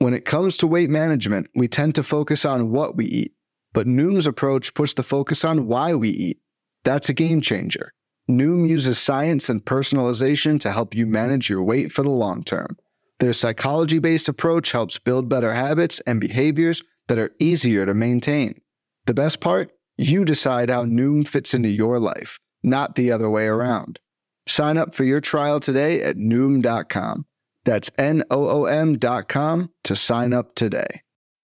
When it comes to weight management, we tend to focus on what we eat, but Noom's approach puts the focus on why we eat. That's a game changer. Noom uses science and personalization to help you manage your weight for the long term. Their psychology-based approach helps build better habits and behaviors that are easier to maintain. The best part? You decide how Noom fits into your life, not the other way around. Sign up for your trial today at Noom.com. That's Noom.com to sign up today.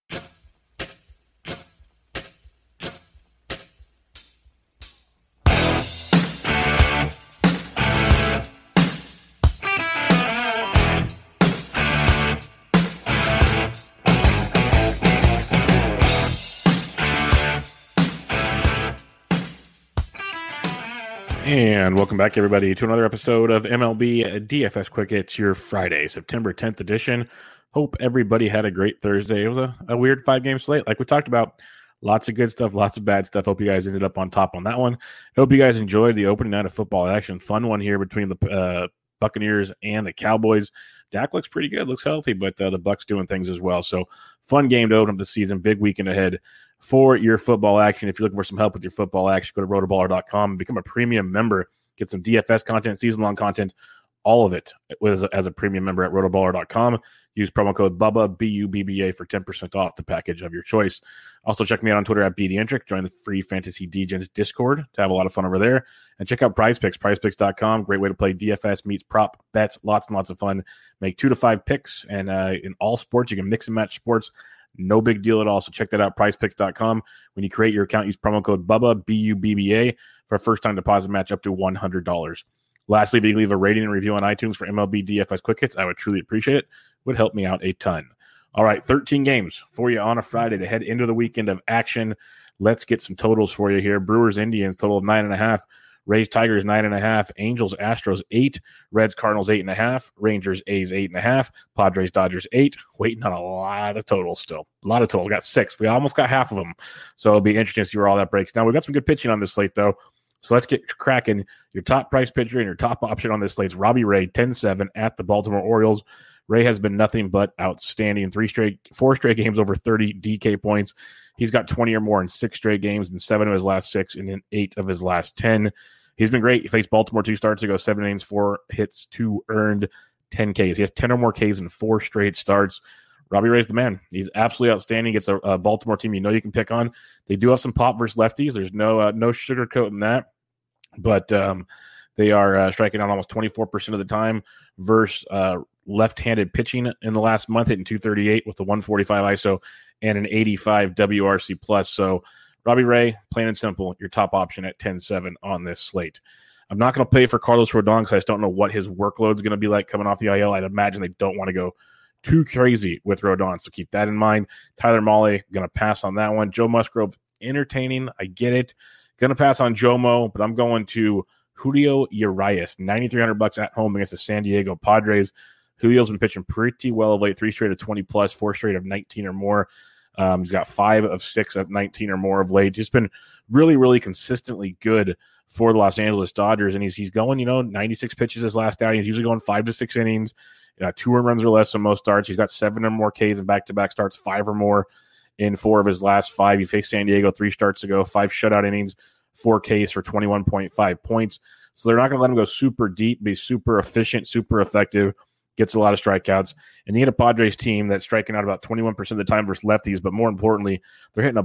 And welcome back, everybody, to another episode of MLB DFS Quick Hits, your Friday, September 10th edition. Hope everybody had a great Thursday. It was a weird 5-game slate, like we talked about. Lots of good stuff, lots of bad stuff. Hope you guys ended up on top on that one. Hope you guys enjoyed the opening night of football action. Fun one here between the Buccaneers and the Cowboys. Dak looks pretty good, looks healthy, but the Bucs doing things as well. So fun game to open up the season. Big weekend ahead for your football action. If you're looking for some help with your football action, go to rotoballer.com and become a premium member. Get some DFS content, season-long content, all of it as a premium member at rotoballer.com. Use promo code BUBBA, BUBBA, for 10% off the package of your choice. Also, check me out on Twitter at BDentric. Join the free Fantasy DGens Discord to have a lot of fun over there. And check out PrizePicks, prizepicks.com. Great way to play DFS meets prop bets. Lots and lots of fun. Make 2 to 5 picks. And in all sports, you can mix and match sports. No big deal at all. So check that out, prizepicks.com. When you create your account, use promo code BUBBA, BUBBA, for a first-time deposit match up to $100. Lastly, if you leave a rating and review on iTunes for MLB DFS Quick Hits, I would truly appreciate it. Would help me out a ton. All right, 13 games for you on a Friday to head into the weekend of action. Let's get some totals for you here. Brewers, Indians, total of 9.5. Rays, Tigers, 9.5. Angels, Astros, 8. Reds, Cardinals, 8.5. Rangers, A's, 8.5. Padres, Dodgers, 8. Waiting on a lot of totals still. A lot of totals. Got 6. We almost got half of them. So it'll be interesting to see where all that breaks down. We've got some good pitching on this slate, though. So let's get cracking. Your top price pitcher and your top option on this slate is Robbie Ray, 10-7 at the Baltimore Orioles. Ray has been nothing but outstanding. 4 straight games over 30 DK points. He's got 20 or more in 6 straight games, in 7 of his last 6, and in 8 of his last 10. He's been great. He faced Baltimore 2 starts ago, 7 innings, 4 hits, 2 earned, 10 Ks. He has 10 or more Ks in 4 straight starts. Robbie Ray's the man. He's absolutely outstanding. Gets a Baltimore team you can pick on. They do have some pop versus lefties. There's no sugarcoating that. But they are striking out almost 24% of the time versus left-handed pitching in the last month, hitting 238 with a 145 ISO and an 85 WRC plus. So Robbie Ray, plain and simple, your top option at 10-7 on this slate. I'm not going to pay for Carlos Rodon because I just don't know what his workload is going to be like coming off the IL. I'd imagine they don't want to go too crazy with Rodon, so keep that in mind. Tyler Mahle, going to pass on that one. Joe Musgrove, entertaining. I get it. Going to pass on Jomo, but I'm going to Julio Urias, $9,300 at home against the San Diego Padres. Julio's been pitching pretty well of late, 3 straight of 20+, 4 straight of 19 or more. He's got 5 of 6 of 19 or more of late. Just been really, really consistently good for the Los Angeles Dodgers, and he's going, 96 pitches his last outing. He's usually going 5 to 6 innings, 2 earned runs or less on most starts. He's got 7 or more Ks in back-to-back starts, 5 or more in 4 of his last 5. He faced San Diego 3 starts ago, 5 shutout innings, 4 Ks for 21.5 points. So they're not going to let him go super deep, be super efficient, super effective, gets a lot of strikeouts. And you get a Padres team that's striking out about 21% of the time versus lefties, but more importantly, they're hitting a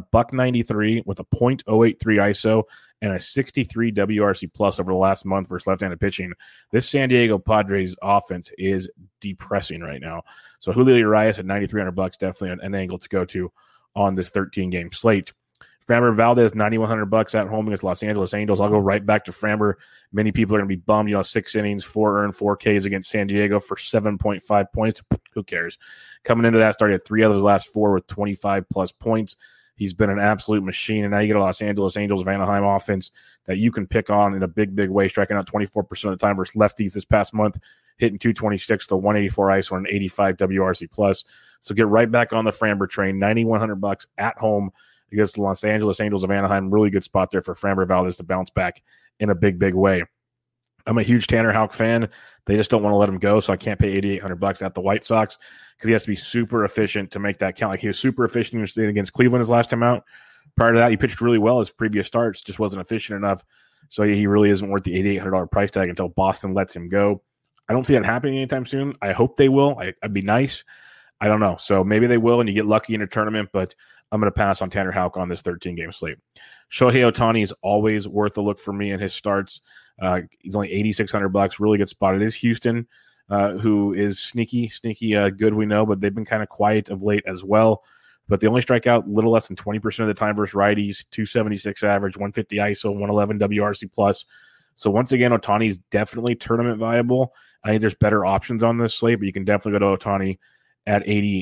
.93 with a .083 ISO and a 63 WRC plus over the last month versus left-handed pitching. This San Diego Padres offense is depressing right now. So Julio Urias at $9,300, definitely an angle to go to on this 13-game slate. Framber Valdez, $9,100 at home against Los Angeles Angels. I'll go right back to Framber. Many people are going to be bummed, 6 innings, 4 earned, 4 Ks against San Diego for 7.5 points. Who cares? Coming into that, started 3 of his last 4 with 25-plus points. He's been an absolute machine, and now you get a Los Angeles Angels of Anaheim offense that you can pick on in a big, big way, striking out 24% of the time versus lefties this past month, hitting 226 to 184 ISO and an 85 WRC plus. So get right back on the Framber train, $9,100 at home against the Los Angeles Angels of Anaheim. Really good spot there for Framber Valdez to bounce back in a big, big way. I'm a huge Tanner Houck fan. They just don't want to let him go, so I can't pay $8,800 at the White Sox because he has to be super efficient to make that count. Like he was super efficient against Cleveland his last time out. Prior to that, he pitched really well his previous starts, just wasn't efficient enough. So he really isn't worth the $8,800 price tag until Boston lets him go. I don't see that happening anytime soon. I hope they will. I'd be nice. I don't know. So maybe they will and you get lucky in a tournament, but I'm going to pass on Tanner Houck on this 13-game slate. Shohei Ohtani is always worth a look for me in his starts. He's only $8,600, really good spot. It is Houston, who is sneaky good, we know, but they've been kind of quiet of late as well. But they only strike out a little less than 20% of the time versus righties, 276 average, 150 ISO, 111 WRC plus. So once again, Ohtani is definitely tournament viable. I think there's better options on this slate, but you can definitely go to Ohtani at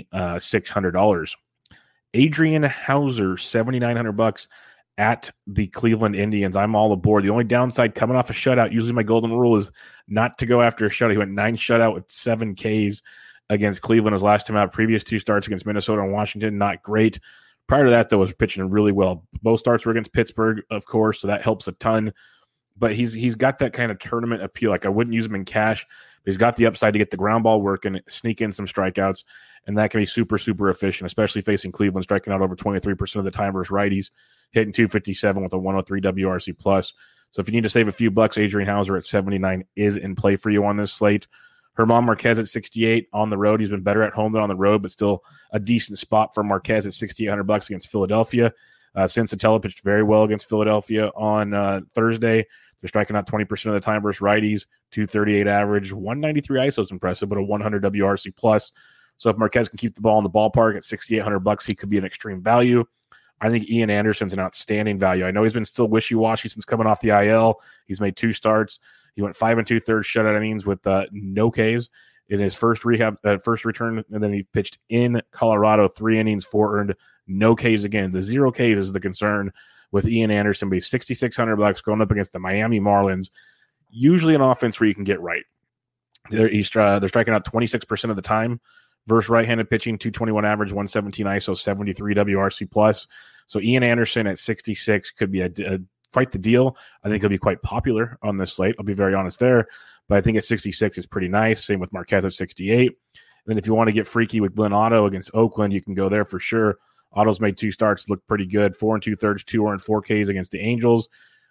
$8,600. Adrian Hauser, $7,900 at the Cleveland Indians. I'm all aboard. The only downside coming off a shutout, usually my golden rule is not to go after a shutout. He went 9 shutout with 7 Ks against Cleveland his last time out. Previous 2 starts against Minnesota and Washington, not great. Prior to that, though, was pitching really well. Both starts were against Pittsburgh, of course, so that helps a ton. But he's got that kind of tournament appeal. Like I wouldn't use him in cash, but he's got the upside to get the ground ball working, sneak in some strikeouts, and that can be super, super efficient, especially facing Cleveland, striking out over 23% of the time versus righties, hitting 257 with a 103 WRC plus. So if you need to save a few bucks, Adrian Hauser at 79 is in play for you on this slate. German Marquez at 68 on the road. He's been better at home than on the road, but still a decent spot for Marquez at $6,800 against Philadelphia. Cincinnati pitched very well against Philadelphia on Thursday. They're striking out 20% of the time versus righties, 238 average, 193 ISO is impressive, but a 100 WRC plus. So if Marquez can keep the ball in the ballpark at $6,800, he could be an extreme value. I think Ian Anderson's an outstanding value. I know he's been still wishy-washy since coming off the IL. He's made 2 starts. He went 5 2/3 shutout innings with no Ks in his first return, and then he pitched in Colorado 3 innings, 4 earned, no Ks again. The 0 Ks is the concern with Ian Anderson, but he's $6,600 going up against the Miami Marlins. Usually an offense where you can get right. They're striking out 26% of the time versus right-handed pitching, 221 average, 117 ISO, 73 WRC plus. So Ian Anderson at 66 could be quite the deal. I think he'll be quite popular on this slate. I'll be very honest there. But I think at 66 is pretty nice. Same with Marquez at 68. And then if you want to get freaky with Glenn Otto against Oakland, you can go there for sure. Otto's made 2 starts, look pretty good. 4 2/3, 2 earned, 4 Ks against the Angels.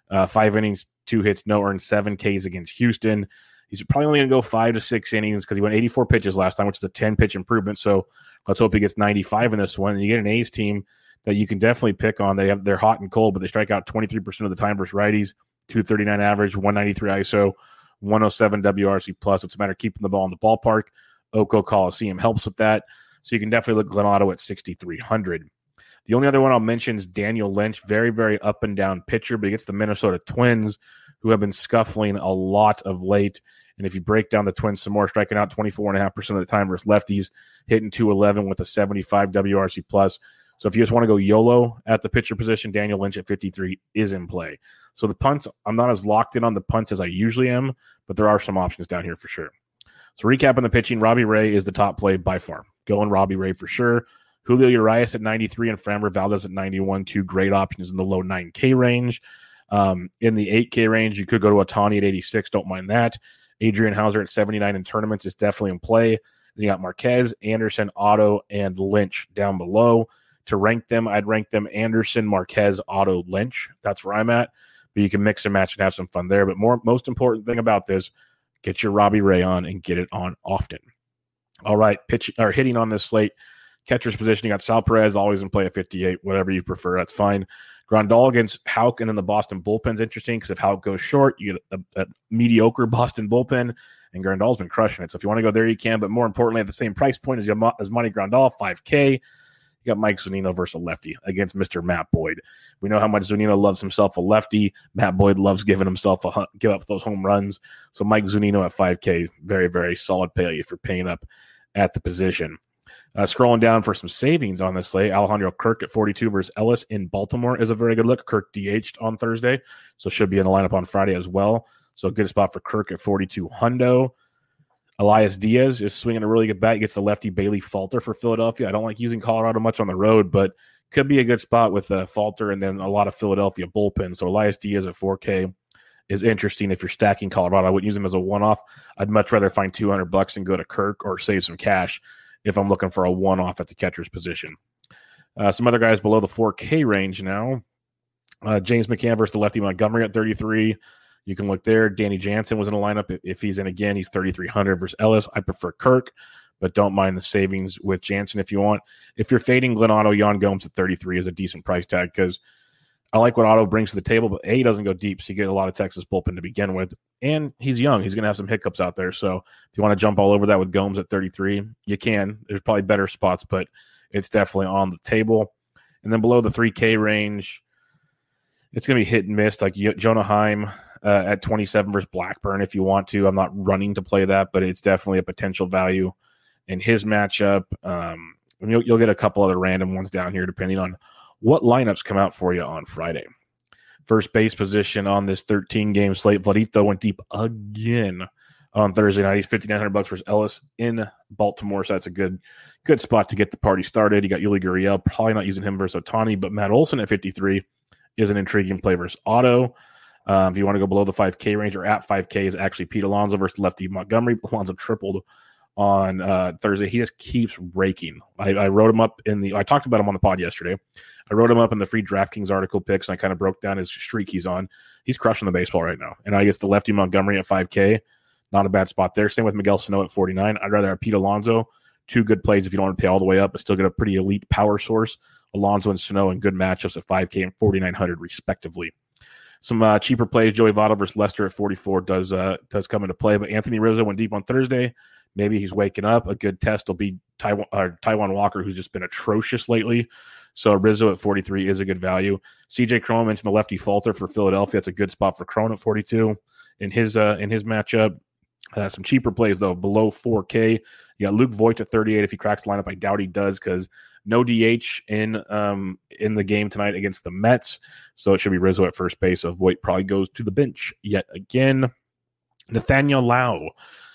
5 innings, 2 hits, no earned, 7 Ks against Houston. He's probably only going to go 5 to 6 innings because he went 84 pitches last time, which is a 10-pitch improvement. So let's hope he gets 95 in this one. And you get an A's team that you can definitely pick on. They're hot and cold, but they strike out 23% of the time versus righties, 239 average, 193 ISO, 107 WRC plus. It's a matter of keeping the ball in the ballpark. Oko Coliseum helps with that. So you can definitely look Glenn Otto at 6,300. The only other one I'll mention is Daniel Lynch, very, very up and down pitcher, but he gets the Minnesota Twins, who have been scuffling a lot of late. And if you break down the Twins some more, striking out 24.5% of the time versus lefties, hitting 211 with a 75 WRC plus. So if you just want to go YOLO at the pitcher position, Daniel Lynch at 53 is in play. So the punts, I'm not as locked in on the punts as I usually am, but there are some options down here for sure. So recapping the pitching, Robbie Ray is the top play by far. Going Robbie Ray for sure. Julio Urias at 93 and Framber Valdez at 91, 2 great options in the low 9K range. In the 8K range, you could go to Ohtani at 86. Don't mind that. Adrian Hauser at 79 in tournaments is definitely in play. Then you got Marquez, Anderson, Otto, and Lynch down below. To rank them, I'd rank them Anderson, Marquez, Otto, Lynch. That's where I'm at. But you can mix and match and have some fun there. But most important thing about this, get your Robbie Ray on and get it on often. All right, hitting on this slate. Catcher's position, you got Sal Perez, always in play at 58, whatever you prefer, that's fine. Grandal against Houck, and then the Boston bullpen's interesting because if Houck goes short, you get a mediocre Boston bullpen, and Grandal's been crushing it. So if you want to go there, you can, but more importantly, at the same price point as Monty Grandal, $5K, you got Mike Zunino versus a lefty against Mr. Matt Boyd. We know how much Zunino loves himself a lefty. Matt Boyd loves giving himself give up those home runs. So Mike Zunino at $5K, very, very solid pay if you're paying up at the position. Scrolling down for some savings on this slate, Alejandro Kirk at 42 versus Ellis in Baltimore is a very good look. Kirk DH'd on Thursday, so should be in the lineup on Friday as well. So a good spot for Kirk at 42 hundo. Elias Diaz is swinging a really good bat. He gets the lefty Bailey Falter for Philadelphia. I don't like using Colorado much on the road, but could be a good spot with Falter and then a lot of Philadelphia bullpen. So Elias Diaz at 4K. is interesting if you're stacking Colorado. I wouldn't use him as a one-off. I'd much rather find $200 and go to Kirk or save some cash if I'm looking for a one-off at the catcher's position. Some other guys below the 4K range now. James McCann versus the lefty Montgomery at 33. You can look there. Danny Jansen was in the lineup. If he's in again, he's 3,300 versus Ellis. I prefer Kirk, but don't mind the savings with Jansen if you want. If you're fading Glenn Otto, Yan Gomes at 33 is a decent price tag because I like what Otto brings to the table, but A, doesn't go deep, so you get a lot of Texas bullpen to begin with. And he's young. He's going to have some hiccups out there. So if you want to jump all over that with Gomes at 33, you can. There's probably better spots, but it's definitely on the table. And then below the 3K range, it's going to be hit and miss, like Jonah Heim at 27 versus Blackburn if you want to. I'm not running to play that, but it's definitely a potential value in his matchup. And you'll get a couple other random ones down here depending on what lineups come out for you on Friday. First base position on this 13-game slate. Vladito went deep again on Thursday night. He's $5,900 versus Ellis in Baltimore, so that's a good spot to get the party started. You got Yuli Gurriel, probably not using him versus Ohtani, but Matt Olson at 53 is an intriguing play versus Otto. If you want to go below the 5K range or at 5K is actually Pete Alonso versus lefty Montgomery. Alonso tripled on Thursday. He just keeps raking. I wrote him up I talked about him on the pod yesterday. I wrote him up in the free DraftKings article picks, and I kind of broke down his streak he's on. He's crushing the baseball right now. And I guess the lefty Montgomery at 5K, not a bad spot there. Same with Miguel Sano at 49. I'd rather have Pete Alonso. Two good plays if you don't want to pay all the way up, but still get a pretty elite power source. Alonso and Sano in good matchups at 5K and 4,900 respectively. Some cheaper plays. Joey Votto versus Lester at 44 does come into play, but Anthony Rizzo went deep on Thursday. Maybe he's waking up. A good test will be Taijuan Walker, who's just been atrocious lately. So Rizzo at 43 is a good value. CJ Cron mentioned the lefty Falter for Philadelphia. That's a good spot for Cron at 42 in his matchup. Some cheaper plays, though, below 4K. You got Luke Voigt at 38. If he cracks the lineup, I doubt he does because no DH in the game tonight against the Mets. So it should be Rizzo at first base. So Voigt probably goes to the bench yet again. Nathaniel Lowe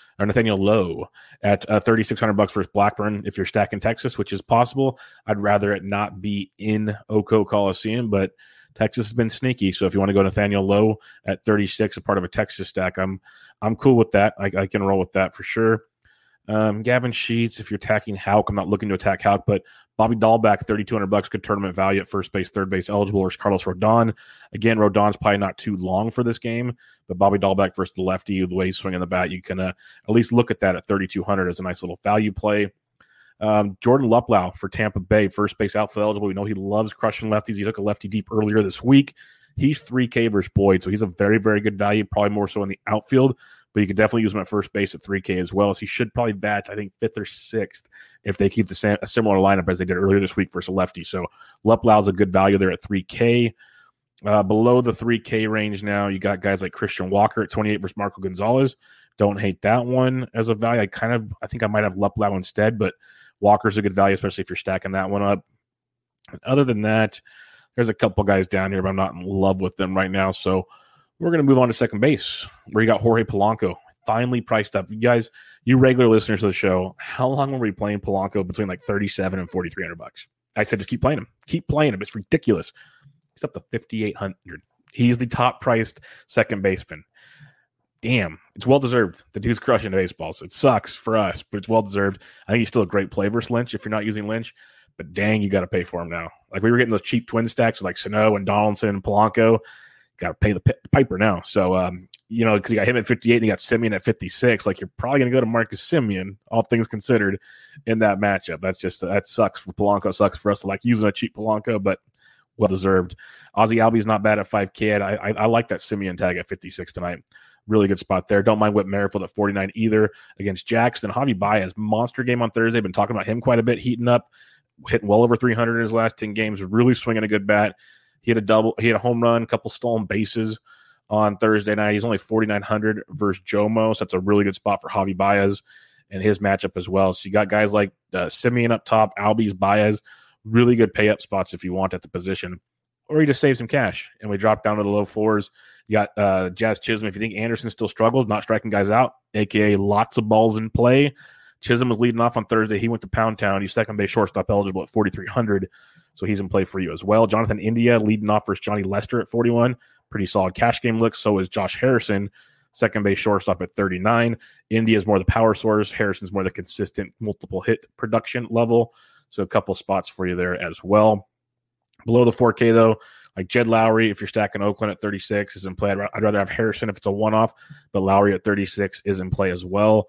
at $3,600 versus Blackburn. If you're stacking Texas, which is possible, I'd rather it not be in Oco Coliseum, but Texas has been sneaky. So if you want to go Nathaniel Lowe at 36, a part of a Texas stack, I'm cool with that. I can roll with that for sure. Gavin Sheets, if you're attacking Houck, I'm not looking to attack Houck, but Bobby Dahlback, $3,200, good tournament value at first base, third base eligible versus Carlos Rodon. Again, Rodon's probably not too long for this game, but Bobby Dahlback versus the lefty, the way he's swinging the bat, you can at least look at that at 3,200 as a nice little value play. Jordan Luplow for Tampa Bay, first base outfield eligible. We know he loves crushing lefties. He took a lefty deep earlier this week. He's 3K versus Boyd, so he's a very, very good value, probably more so in the outfield, but you could definitely use him at first base at 3K as well. So he should probably bat, I think, 5th or 6th if they keep a similar lineup as they did earlier this week versus a lefty. So Luplow's a good value there at 3K. Below the 3K range now, you got guys like Christian Walker at 28 versus Marco Gonzalez. Don't hate that one as a value. I think I might have Luplow instead, but Walker's a good value, especially if you're stacking that one up. And other than that, there's a couple guys down here, but I'm not in love with them right now. So we're going to move on to second base, where you got Jorge Polanco, finally priced up. You guys, you regular listeners of the show, how long were we playing Polanco between like 37 and 4,300 bucks? I said, just keep playing him. Keep playing him. It's ridiculous. He's up to 5,800. He's the top priced second baseman. Damn, it's well deserved. The dude's crushing baseball, so it sucks for us, but it's well deserved. I think he's still a great play versus Lynch if you're not using Lynch, but dang, you got to pay for him now. Like we were getting those cheap twin stacks like Sano and Donaldson and Polanco. Got to pay the piper now. So, because you got him at 58 and you got Semien at 56, like you're probably going to go to Marcus Semien, all things considered, in that matchup. That sucks for Polanco. Sucks for us to like using a cheap Polanco, but well deserved. Ozzie Albies not bad at 5K. I like that Semien tag at 56 tonight. Really good spot there. Don't mind Whit Merrifield at 49 either against Jackson. Javi Baez, monster game on Thursday. Been talking about him quite a bit, heating up, hitting well over 300 in his last 10 games. Really swinging a good bat. He had a double. He had a home run, a couple stolen bases on Thursday night. He's only 4,900 versus Jomo, so that's a really good spot for Javi Baez and his matchup as well. So you got guys like Semien up top, Albies, Baez, really good pay up spots if you want at the position, or you just save some cash and we drop down to the low fours. You got Jazz Chisholm. If you think Anderson still struggles, not striking guys out, aka lots of balls in play. Chisholm was leading off on Thursday. He went to Pound Town. He's second base shortstop eligible at 4,300. So he's in play for you as well. Jonathan India leading off versus Johnny Lester at 41. pretty solid cash game looks. So is Josh Harrison, second base shortstop at 39. India is more the power source. Harrison's more the consistent multiple hit production level. So a couple spots for you there as well. Below the 4K, though, like Jed Lowry, if you're stacking Oakland at 36, is in play. I'd rather have Harrison if it's a one-off, but Lowry at 36 is in play as well.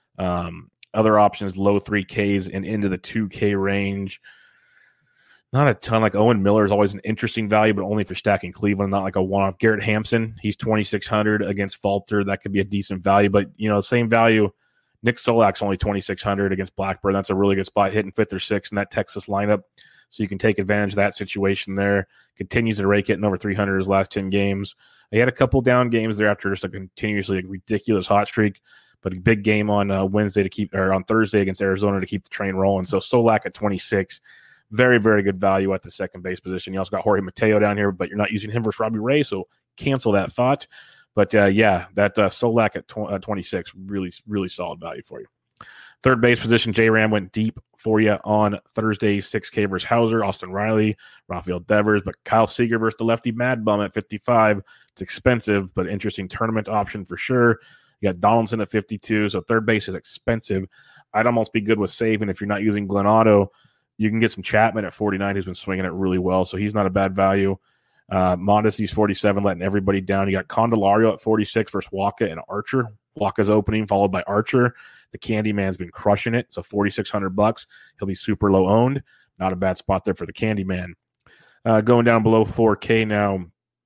Other options, low 3Ks and into the 2K range. Not a ton. Like Owen Miller is always an interesting value, but only if you're stacking Cleveland, not like a one-off. Garrett Hampson, he's 2,600 against Falter. That could be a decent value, but same value. Nick Solak's only 2,600 against Blackburn. That's a really good spot, hitting 5th or 6th in that Texas lineup. So you can take advantage of that situation there. Continues to rake, hitting over 300 his last 10 games. He had a couple down games there after just a continuously ridiculous hot streak, but a big game on on Thursday against Arizona to keep the train rolling. So Solak at 26, very, very good value at the second base position. You also got Jorge Mateo down here, but you're not using him versus Robbie Ray, so cancel that thought. But that Solak at 26, really, really solid value for you. Third base position, J-Ram went deep for you on Thursday, 6K versus Hauser, Austin Riley, Rafael Devers, but Kyle Seager versus the lefty Mad Bum at 55. It's expensive, but interesting tournament option for sure. You got Donaldson at 52, so third base is expensive. I'd almost be good with saving if you're not using Glenn Otto. You can get some Chapman at 49, who's been swinging it really well, so he's not a bad value. Mondesi's 47, letting everybody down. You got Candelario at 46 versus Waka and Archer. Waka's opening, followed by Archer. The Candyman's been crushing it, so $4,600. He'll be super low owned. Not a bad spot there for the Candyman. Going down below 4K now,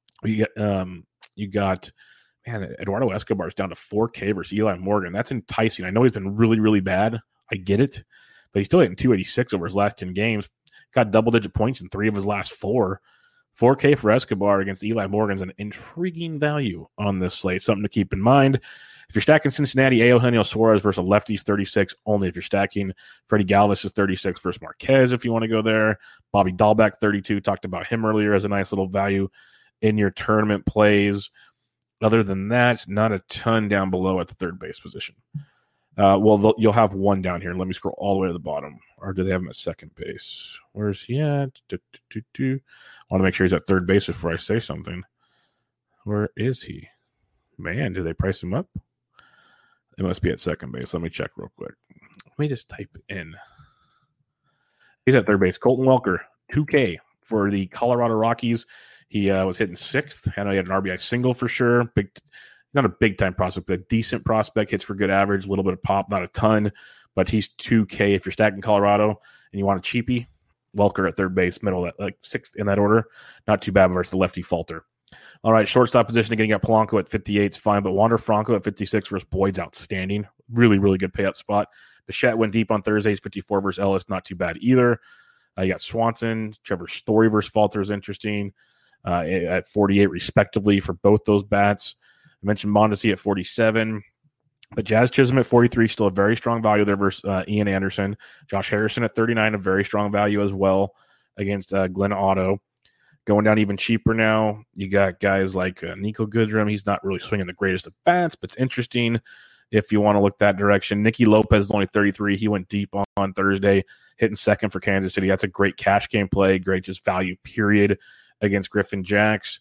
you got Eduardo Escobar's down to 4K versus Eli Morgan. That's enticing. I know he's been really, really bad. I get it, but he's still hitting 286 over his last 10 games. Got double-digit points in 3 of his last 4. 4K for Escobar against Eli Morgan's an intriguing value on this slate. Something to keep in mind. If you're stacking Cincinnati, Eugenio Suarez versus lefties, 36 only. If you're stacking Freddie Galvis is 36 versus Marquez if you want to go there. Bobby Dahlbeck, 32. Talked about him earlier as a nice little value in your tournament plays. Other than that, not a ton down below at the third base position. You'll have one down here. Let me scroll all the way to the bottom. Or do they have him at second base? Where's he at? I want to make sure he's at third base before I say something. Where is he? Man, did they price him up? It must be at second base. Let me check real quick. Let me just type in. He's at third base. Colton Welker, 2K for the Colorado Rockies. He was hitting 6th. I know he had an RBI single for sure. Not a big-time prospect, but a decent prospect. Hits for good average, a little bit of pop, not a ton. But he's 2K. If you're stacking Colorado and you want a cheapie, Welker at third base, middle, like 6th in that order. Not too bad versus the lefty Falter. All right, shortstop position again. You got Polanco at 58 is fine, but Wander Franco at 56 versus Boyd's outstanding. Really, really good pay-up spot. Bichette went deep on Thursdays, 54 versus Ellis. Not too bad either. You got Swanson, Trevor Story versus Falter is interesting at 48 respectively for both those bats. I mentioned Mondesi at 47. But Jazz Chisholm at 43, still a very strong value there versus Ian Anderson. Josh Harrison at 39, a very strong value as well against Glenn Otto. Going down even cheaper now, you got guys like Nico Goodrum. He's not really swinging the greatest of bats, but it's interesting if you want to look that direction. Nicky Lopez is only 33. He went deep on Thursday, hitting second for Kansas City. That's a great cash game play, great just value period against Griffin Jacks.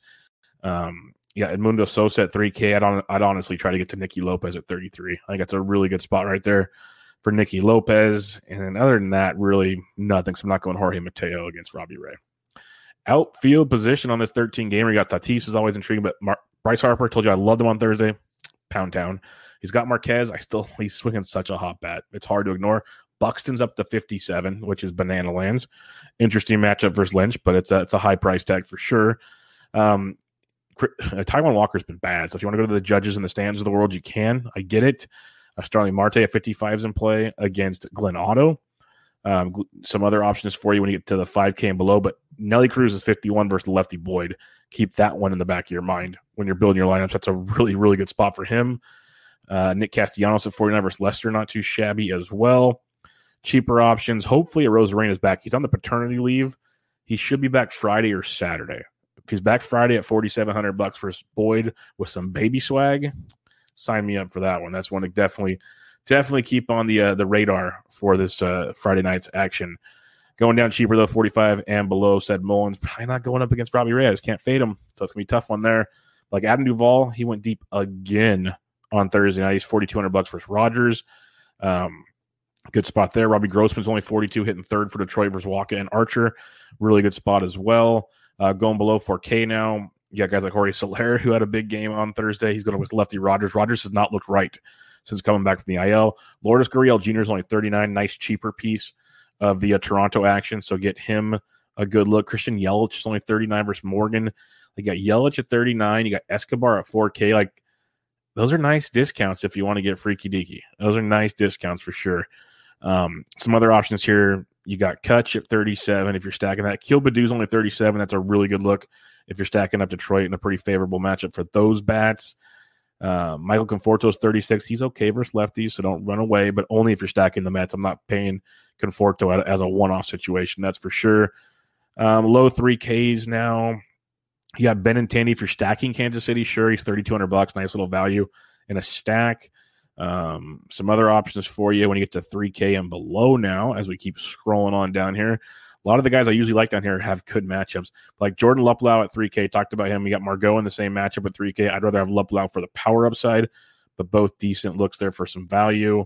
Edmundo Sosa at 3K. I'd honestly try to get to Nicky Lopez at 33. I think that's a really good spot right there for Nicky Lopez. And then other than that, really nothing. So I'm not going Jorge Mateo against Robbie Ray. Outfield position on this 13-gamer. You got Tatis is always intriguing, but Bryce Harper, told you I loved him on Thursday. Pound town. He's got Marquez. He's swinging such a hot bat. It's hard to ignore. Buxton's up to 57, which is banana lands. Interesting matchup versus Lynch, but it's a high price tag for sure. Taijuan Walker's been bad, so if you want to go to the judges in the stands of the world, you can. I get it. Starling Marte at 55 is in play against Glenn Otto. Some other options for you when you get to the 5K and below, but Nelly Cruz is 51 versus lefty Boyd. Keep that one in the back of your mind when you're building your lineups. That's a really, really good spot for him. Nick Castellanos at 49 versus Lester, not too shabby as well. Cheaper options. Hopefully, Rosarena is back. He's on the paternity leave. He should be back Friday or Saturday. If he's back Friday at $4,700 versus Boyd with some baby swag, sign me up for that one. That's one to definitely keep on the radar for this Friday night's action. Going down cheaper, though, 45 and below, said Mullins. Probably not going up against Robbie Reyes. Can't fade him, so it's going to be a tough one there. Like Adam Duvall, he went deep again on Thursday night. He's $4,200 versus Rogers. Good spot there. Robbie Grossman's only 42, hitting third for Detroit versus Waka and Archer. Really good spot as well. Going below 4K now. You got guys like Jorge Soler, who had a big game on Thursday. He's going with lefty Rogers. Rogers has not looked right since coming back from the IL. Lourdes Gurriel Jr. is only 39. Nice, cheaper piece of the Toronto action, so get him a good look. Christian Yelich is only 39 versus Morgan. You got Yelich at 39. You got Escobar at 4K. Like, those are nice discounts if you want to get freaky deaky. Those are nice discounts for sure. Some other options here. You got Kutch at 37 if you're stacking that. Akil Baddoo's only 37. That's a really good look if you're stacking up Detroit in a pretty favorable matchup for those bats. Michael Conforto's 36. He's okay versus lefties, so don't run away, but only if you're stacking the Mets. I'm not paying Conforto as a one-off situation, that's for sure. Low 3Ks now. You got Benintendi if you're stacking Kansas City. Sure, he's $3,200. Nice little value in a stack. Some other options for you when you get to 3K and below now, as we keep scrolling on down here. A lot of the guys I usually like down here have good matchups. Like Jordan Luplow at 3K, talked about him. We got Margot in the same matchup at 3K. I'd rather have Luplow for the power upside, but both decent looks there for some value.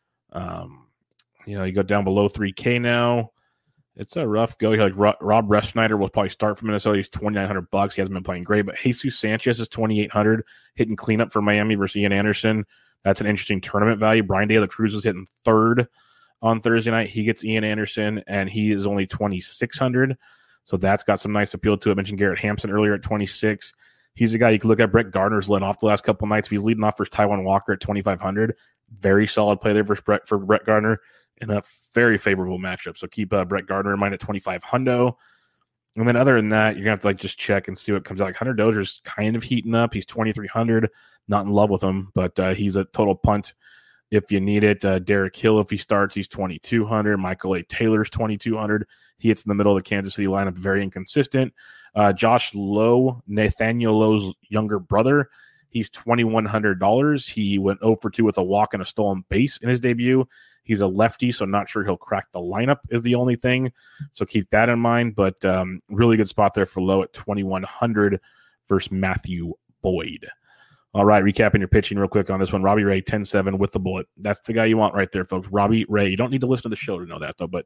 You go down below 3K now. It's a rough go. Like Rob Refsnyder will probably start for Minnesota. He's $2,900. He hasn't been playing great, but Jesus Sanchez is $2,800, hitting cleanup for Miami versus Ian Anderson. That's an interesting tournament value. Brian De La Cruz was hitting third on Thursday night. He gets Ian Anderson, and he is only $2,600. So that's got some nice appeal to it. I mentioned Garrett Hampson earlier at 26. He's a guy you can look at. Brett Gardner's led off the last couple nights. If he's leading off versus Taijuan Walker at 2,500, very solid play there for Brett Gardner in a very favorable matchup. So keep Brett Gardner in mind at 2,500. And then other than that, you're going to have to just check and see what comes out. Like Hunter Dozier's kind of heating up. He's 2,300. Not in love with him, but he's a total punt if you need it. Derek Hill, if he starts, he's 2,200. Michael A. Taylor's 2,200. He hits in the middle of the Kansas City lineup, very inconsistent. Josh Lowe, Nathaniel Lowe's younger brother, he's $2,100. He went 0 for 2 with a walk and a stolen base in his debut. He's a lefty, so not sure he'll crack the lineup is the only thing. So keep that in mind. But really good spot there for Lowe at 2,100 versus Matthew Boyd. All right, recapping your pitching real quick on this one. Robbie Ray, 10-7 with the bullet. That's the guy you want right there, folks. Robbie Ray. You don't need to listen to the show to know that, though. But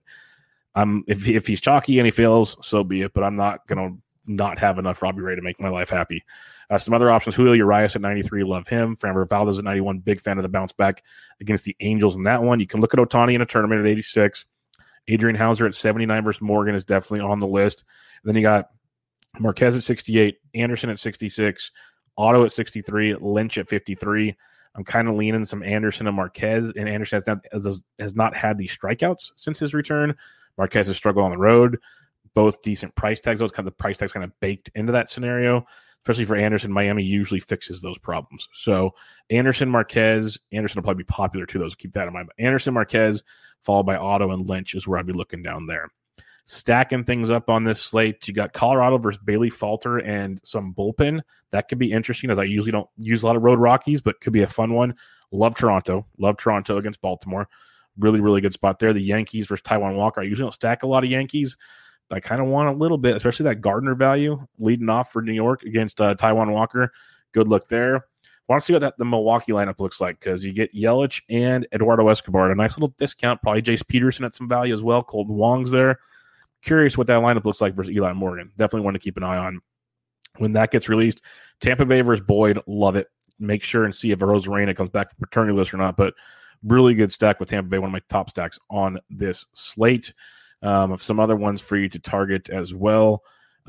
if he's chalky and he fails, so be it. But I'm not going to not have enough Robbie Ray to make my life happy. Some other options. Julio Urias at 93. Love him. Framber Valdez at 91. Big fan of the bounce back against the Angels in that one. You can look at Ohtani in a tournament at 86. Adrian Hauser at 79 versus Morgan is definitely on the list. And then you got Marquez at 68. Anderson at 66. Otto at 63, Lynch at 53. I'm kind of leaning some Anderson and Marquez, and Anderson has not had the strikeouts since his return. Marquez has struggled on the road. Both decent price tags. Those kind of price tags kind of baked into that scenario, especially for Anderson. Miami usually fixes those problems. So Anderson, Marquez, Anderson will probably be popular too. Those keep that in mind. But Anderson, Marquez, followed by Otto and Lynch is where I'd be looking down there. Stacking things up on this slate, you got Colorado versus Bailey Falter and some bullpen. That could be interesting, as I usually don't use a lot of road Rockies, but could be a fun one. Love Toronto against Baltimore. Really, really good spot there. The Yankees versus Taijuan Walker. I usually don't stack a lot of Yankees, but I kind of want a little bit, especially that Gardner value leading off for New York against Taijuan Walker. Good look there. Want to see what the Milwaukee lineup looks like, because you get Yelich and Eduardo Escobar at a nice little discount. Probably Jace Peterson at some value as well. Colton Wong's there. Curious what that lineup looks like versus Eli Morgan. Definitely want to keep an eye on when that gets released. Tampa Bay versus Boyd. Love it. Make sure and see if Rosarena comes back from paternity list or not. But really good stack with Tampa Bay. One of my top stacks on this slate. Some other ones for you to target as well.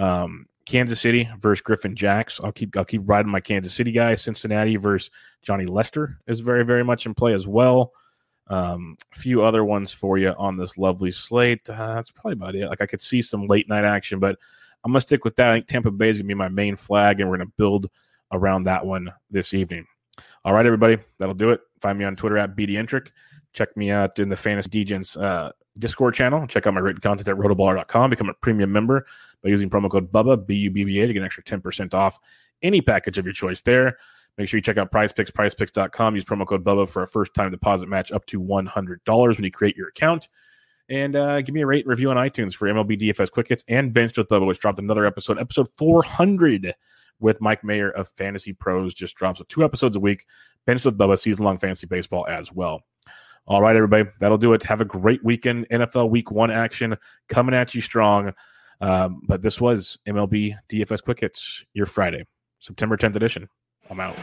Kansas City versus Griffin Jacks. I'll keep riding my Kansas City guys. Cincinnati versus Johnny Lester is very, very much in play as well. A few other ones for you on this lovely slate. That's probably about it. Like, I could see some late night action, but I'm going to stick with that. I think Tampa Bay is going to be my main flag, and we're going to build around that one this evening. All right, everybody. That'll do it. Find me on Twitter at BDentric. Check me out in the Fantasy Degens Discord channel. Check out my written content at rotoballer.com. Become a premium member by using promo code BUBBA, BUBBA, to get an extra 10% off any package of your choice there. Make sure you check out PrizePicks, prizepicks.com. Use promo code BUBBA for a first-time deposit match up to $100 when you create your account. And give me a rate review on iTunes for MLB DFS Quick Hits and Benched with Bubba, which dropped another episode 400 with Mike Mayer of Fantasy Pros. Just drops with 2 episodes a week. Benched with Bubba, season-long fantasy baseball as well. All right, everybody, that'll do it. Have a great weekend. NFL Week 1 action coming at you strong. But this was MLB DFS Quick Hits, your Friday, September 10th edition. I'm out.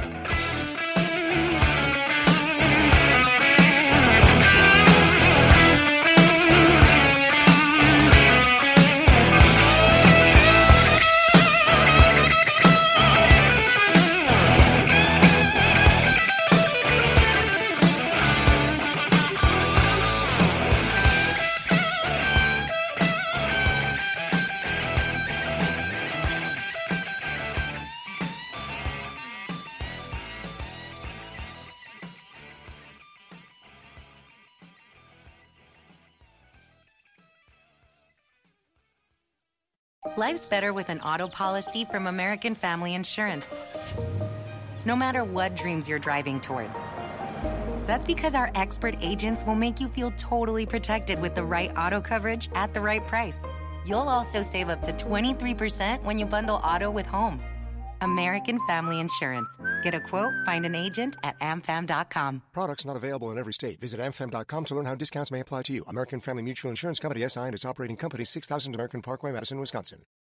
Life's better with an auto policy from American Family Insurance. No matter what dreams you're driving towards. That's because our expert agents will make you feel totally protected with the right auto coverage at the right price. You'll also save up to 23% when you bundle auto with home. American Family Insurance. Get a quote, find an agent at amfam.com. Products not available in every state. Visit amfam.com to learn how discounts may apply to you. American Family Mutual Insurance Company, SI and its operating company, 6000 American Parkway, Madison, Wisconsin.